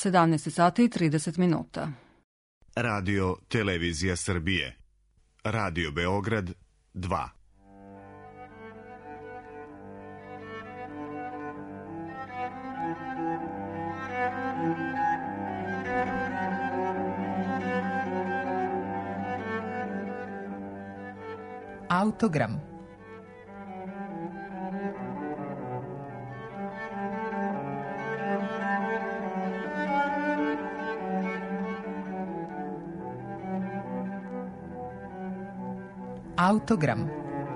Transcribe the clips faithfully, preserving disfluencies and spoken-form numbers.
sedamnaest sati i trideset minuta. Radio Televizija Srbije. Radio Beograd dva. Autogram. Autogram.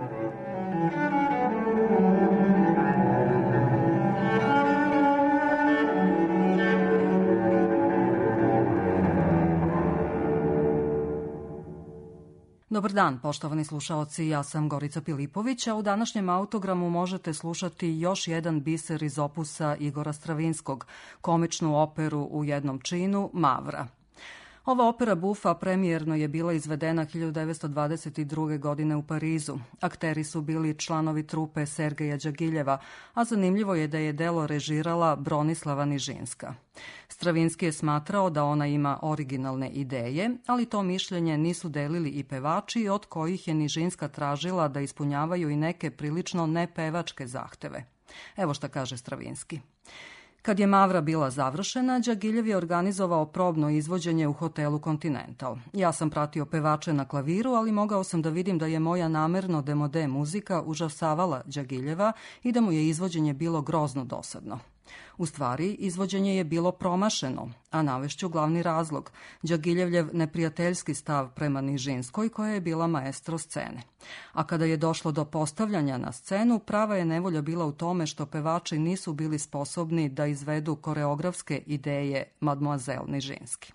Dobar dan, poštovani slušaoci, ja sam Gorica Pilipović, a u današnjem Autogramu možete slušati još jedan biser iz opusa Igora Stravinskog, komičnu operu u jednom činu Mavra. Ova opera bufa premijerno je bila izvedena hiljadu devetsto dvadeset druge. godine u Parizu. Akteri su bili članovi trupe Sergeja Đagiljeva, a zanimljivo je da je delo režirala Bronislava Nižinska. Stravinski je smatrao da ona ima originalne ideje, ali to mišljenje nisu delili i pevači, od kojih je Nižinska tražila da ispunjavaju i neke prilično nepevačke zahteve. Evo šta kaže Stravinski. Kad je Mavra bila završena, Đagiljev je organizovao probno izvođenje u hotelu Continental. Ja sam pratio pevače na klaviru, ali mogao sam da vidim da je moja namerno demode muzika užasavala Đagiljeva i da mu je izvođenje bilo grozno dosadno. U stvari, izvođenje je bilo promašeno, a navešću glavni razlog, Đagiljevljev neprijateljski stav prema Nižinskoj, koja je bila maestro scene. A kada je došlo do postavljanja na scenu, prava je nevolja bila u tome što pevači nisu bili sposobni da izvedu koreografske ideje Mademoiselle Nižinski.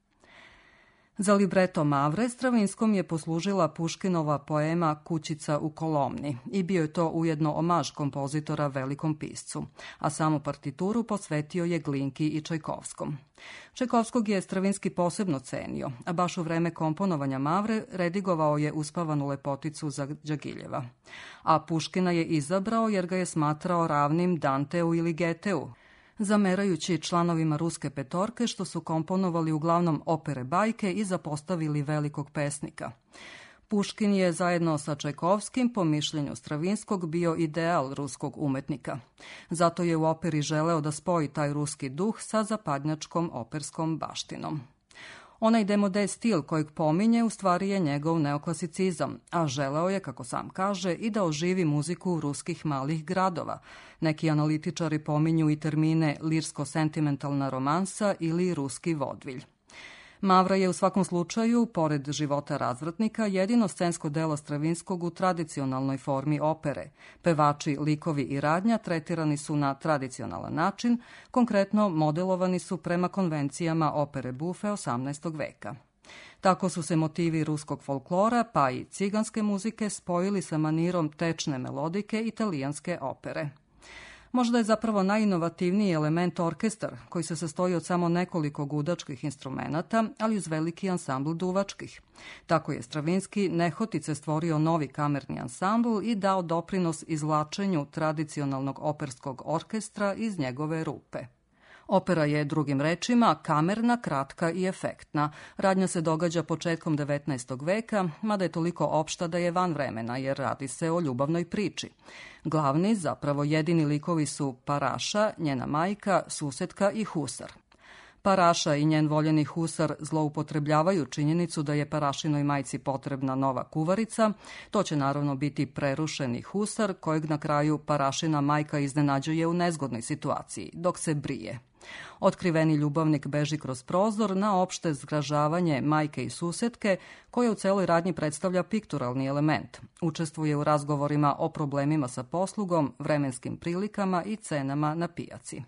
Za libreto Mavre Stravinskom je poslužila Puškinova poema Kućica u Kolomni i bio je to ujedno omaž kompozitora velikom piscu, a samu partituru posvetio je Glinki i Čajkovskom. Čajkovskog je Stravinski posebno cenio, a baš u vreme komponovanja Mavre redigovao je Uspavanu lepoticu za Đagiljeva. A Puškina je izabrao jer ga je smatrao ravnim Danteu ili Geteu, zamerajući članovima Ruske petorke što su komponovali uglavnom opere bajke i zapostavili velikog pesnika. Puškin je zajedno sa Čajkovskim, po mišljenju Stravinskog, bio ideal ruskog umetnika. Zato je u operi želeo da spoji taj ruski duh sa zapadnjačkom operskom baštinom. Onaj demode stil kojeg pominje u stvari je njegov neoklasicizam, a želeo je, kako sam kaže, i da oživi muziku ruskih malih gradova. Neki analitičari pominju i termine lirsko-sentimentalna romansa ili ruski vodvilj. Mavra je u svakom slučaju, pored života razvratnika, jedino scensko delo Stravinskog u tradicionalnoj formi opere. Pevači, likovi i radnja tretirani su na tradicionalan način, konkretno modelovani su prema konvencijama opere bufe osamnaestog veka. Tako su se motivi ruskog folklora, pa i ciganske muzike spojili sa manirom tečne melodike italijanske opere. Možda je zapravo najinovativniji element orkestar, koji se sastoji od samo nekoliko gudačkih instrumenata, ali uz veliki ansambl duvačkih. Tako je Stravinski nehotice stvorio novi kamerni ansambl i dao doprinos izvlačenju tradicionalnog operskog orkestra iz njegove rupe. Opera je, drugim rečima, kamerna, kratka i efektna. Radnja se događa početkom devetnaestog veka, mada je toliko opšta da je van vremena, jer radi se o ljubavnoj priči. Glavni, zapravo jedini likovi su Paraša, njena majka, susetka i husar. Paraša i njen voljeni husar zloupotrebljavaju činjenicu da je Parašinoj majci potrebna nova kuvarica. To će naravno biti prerušeni husar, kojeg na kraju Parašina majka iznenađuje u nezgodnoj situaciji, dok se brije. Otkriveni ljubavnik beži kroz prozor na opšte zgražavanje majke i susetke, koja u celoj radnji predstavlja pikturalni element. Učestvuje u razgovorima o problemima sa poslugom, vremenskim prilikama i cenama na pijaci.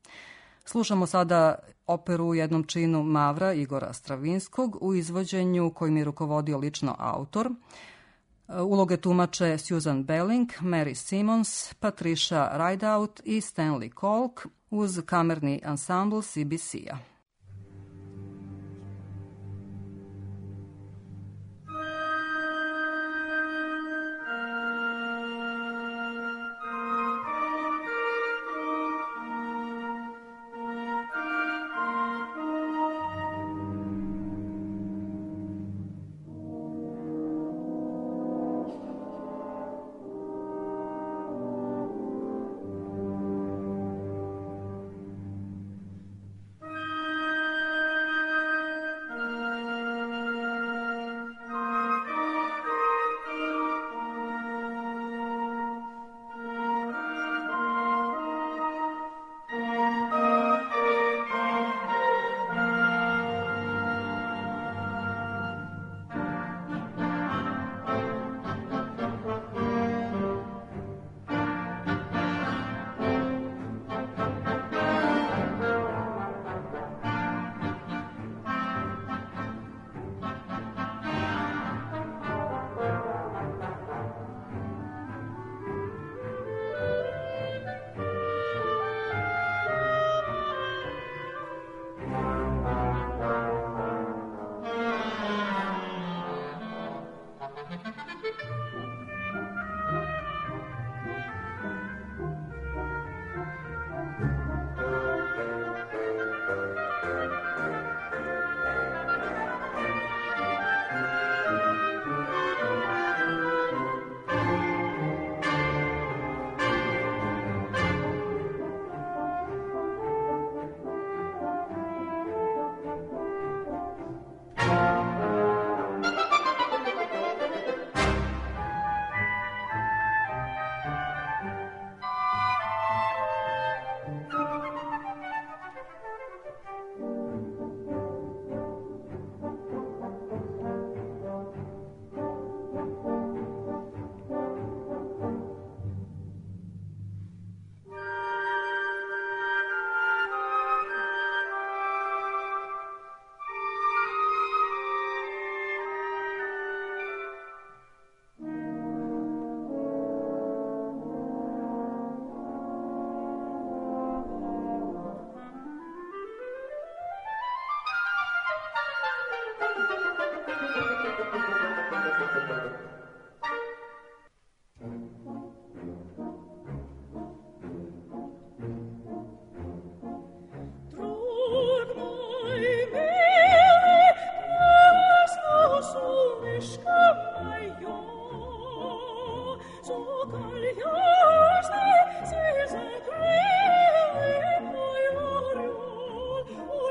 Slušamo sada operu u jednom činu Mavra Igora Stravinskog u izvođenju kojim je rukovodio lično autor. Uloge tumače Susan Belling, Mary Simmons, Patricia Rideout i Stanley Kolk uz kamerni ansambl C B C-a.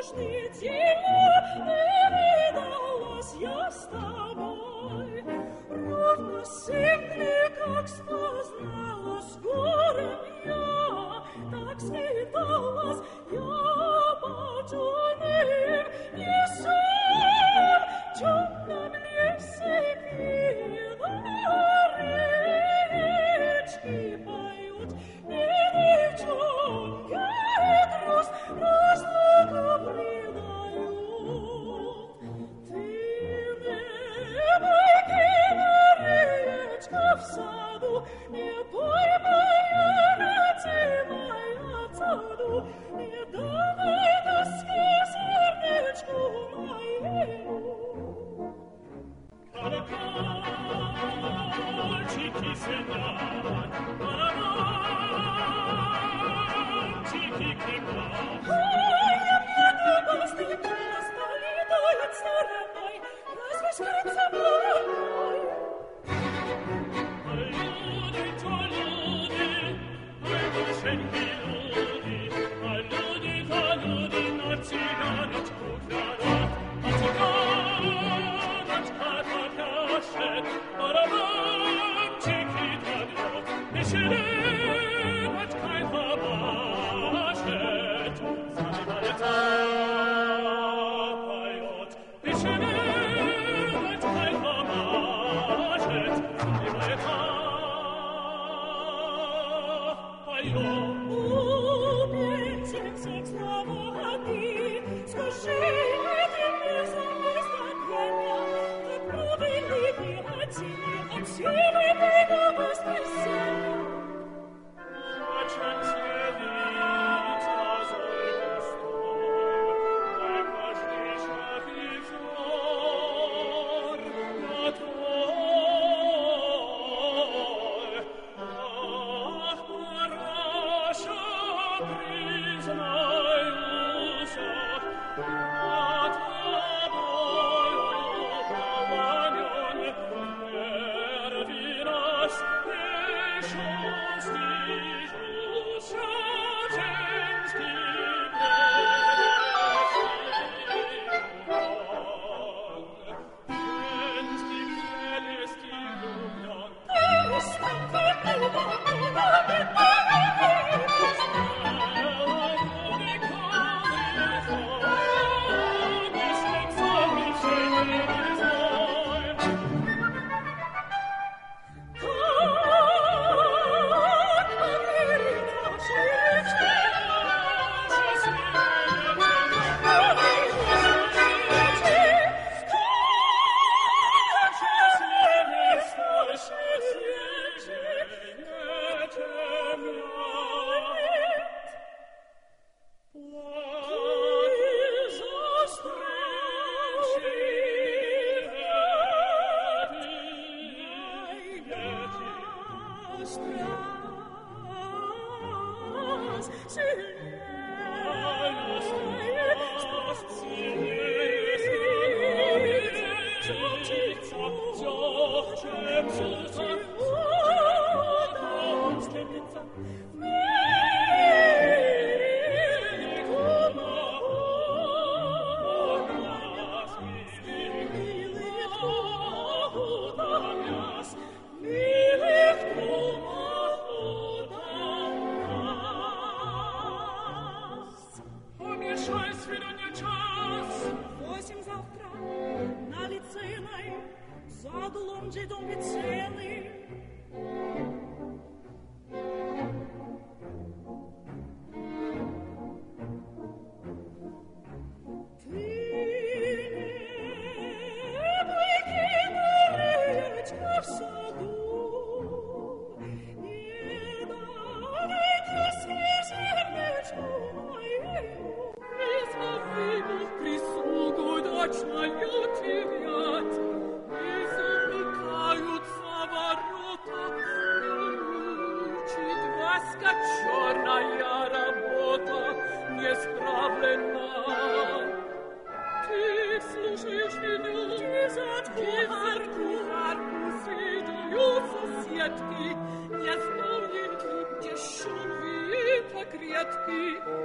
Детки, не вспомнит, где шум вид окретки,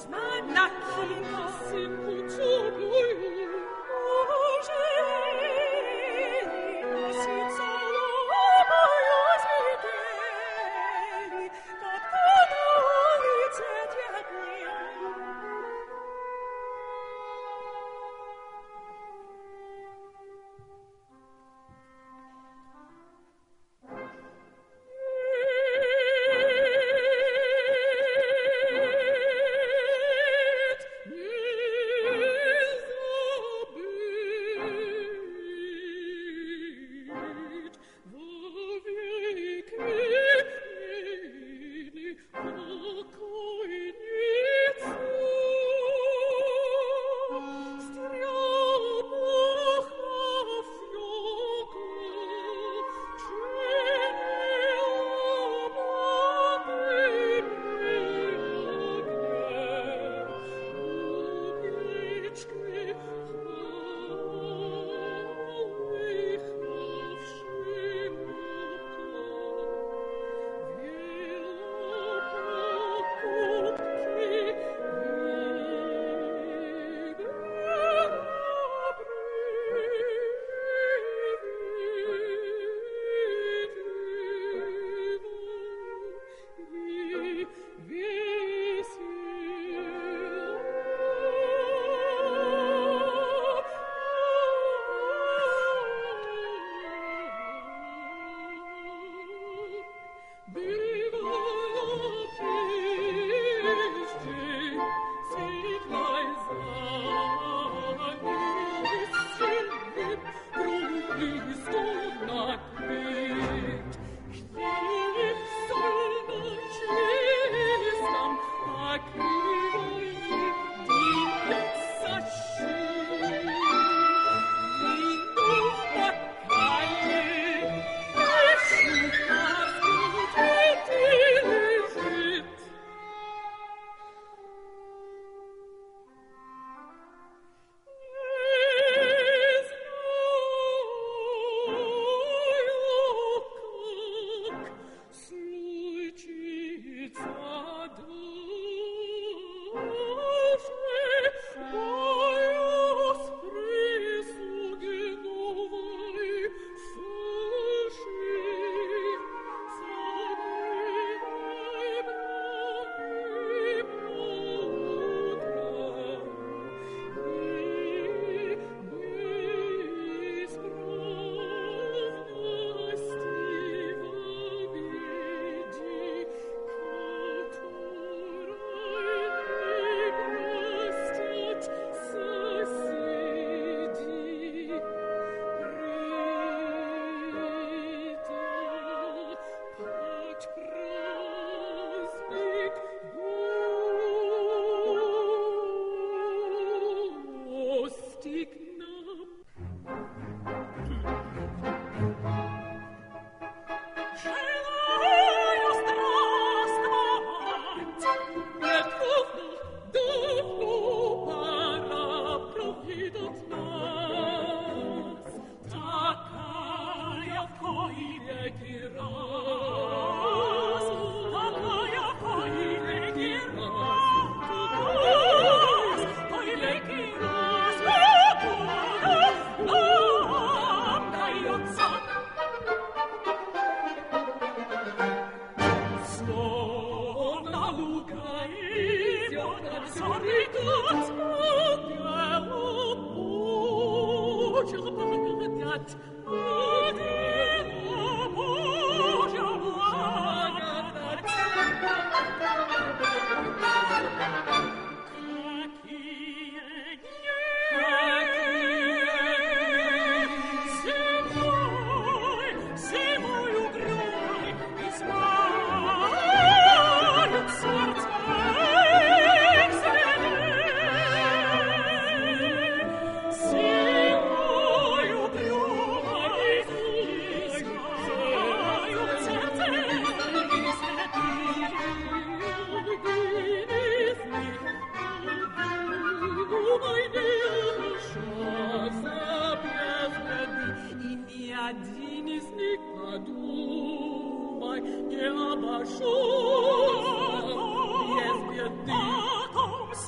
Come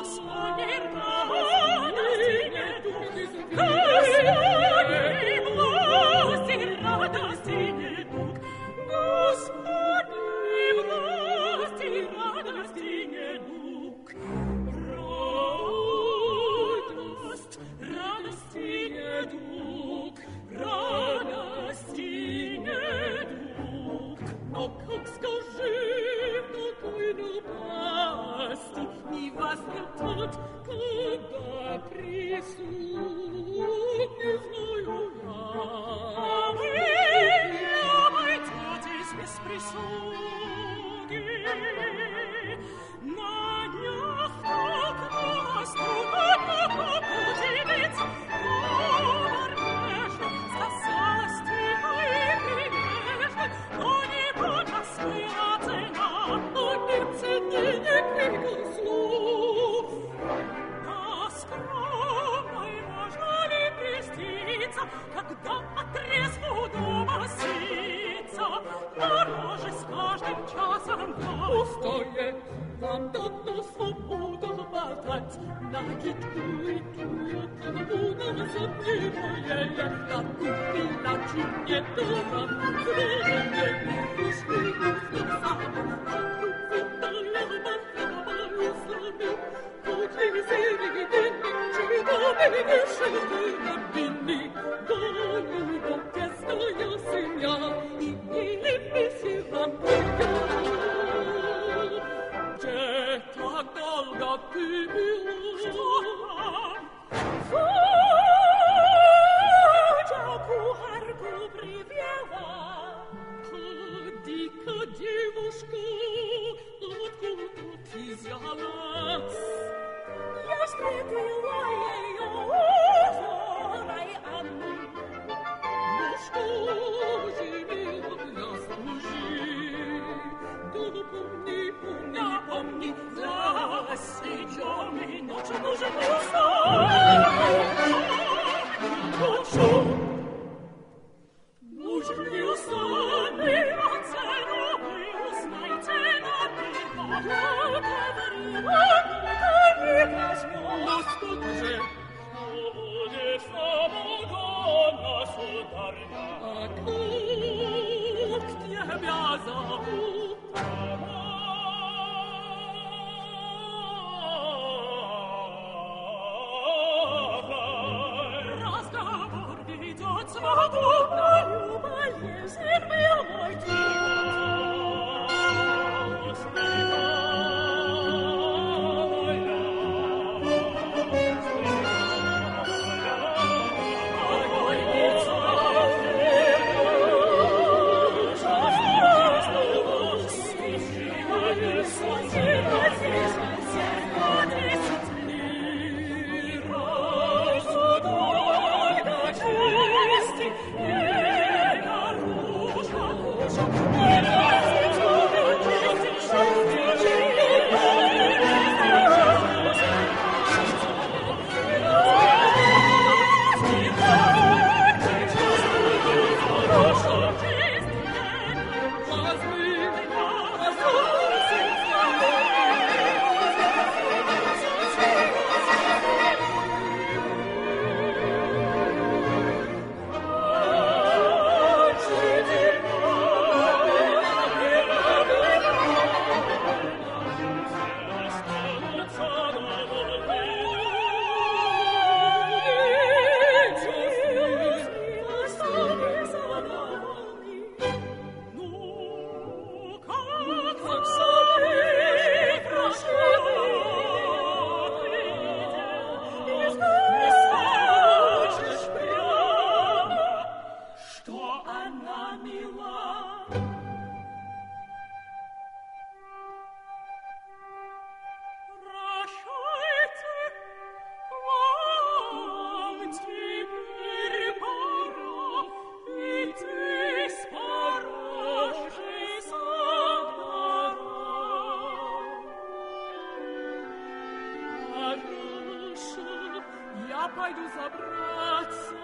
пойду забраться,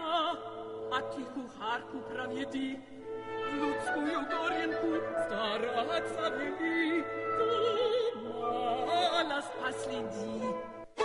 а тихую харку проведи, в людскую горенку стараться велико, малость последи.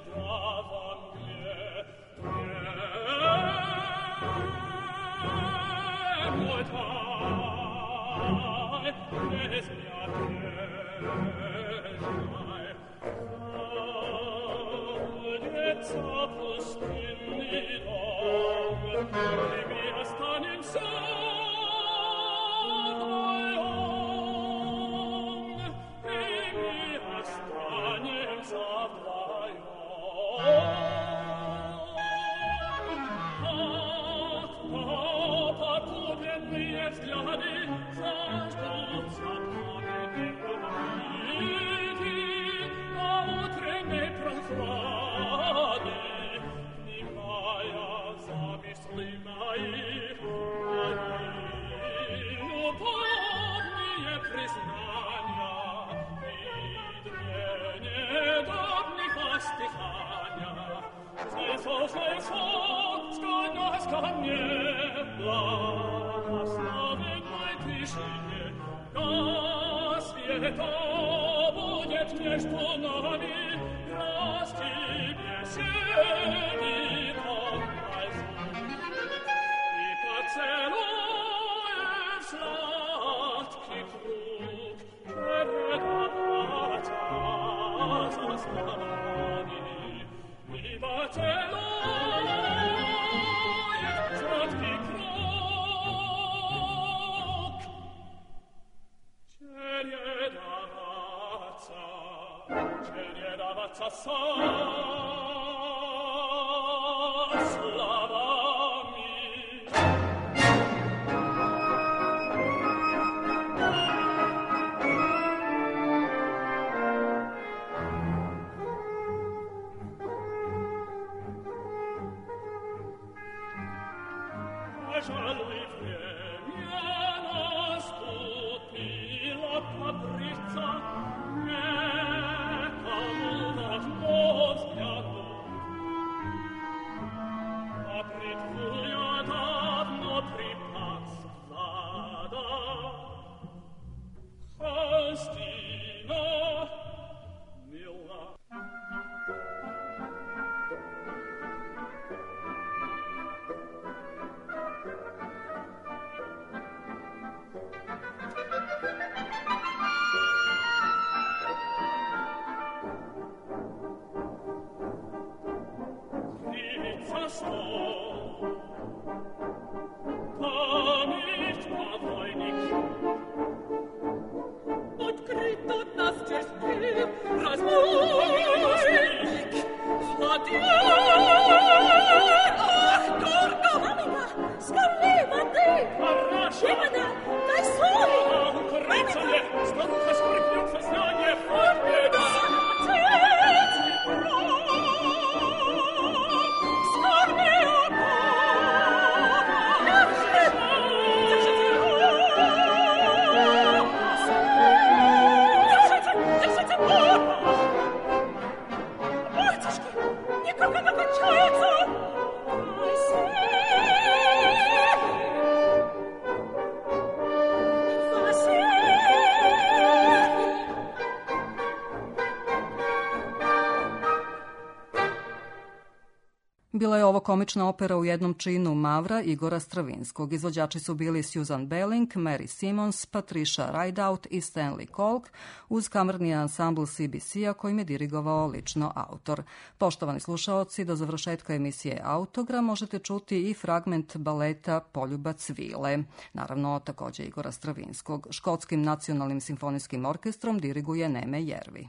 Bila je ovo komična opera u jednom činu Mavra Igora Stravinskog. Izvođači su bili Susan Belling, Mary Simmons, Patricia Rideout i Stanley Kolk uz kamerni ansambl C B C-a kojim je dirigovao lično autor. Poštovani slušaoci, do završetka emisije Autogram možete čuti i fragment baleta Poljubac vile. Naravno, takođe Igora Stravinskog. Škotskim nacionalnim simfonijskim orkestrom diriguje Neme Jervi.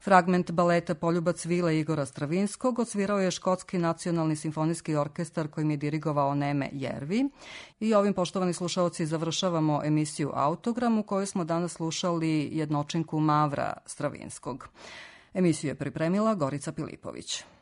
Fragment baleta Poljubac vile Igora Stravinskog odsvirao je Škotski nacionalni simfonijski orkestar kojim je dirigovao Neme Jervi. I ovim, poštovani slušaoci, završavamo emisiju Autogram u kojoj smo danas slušali jednočinku Mavra Stravinskog. Emisiju je pripremila Gorica Pilipović.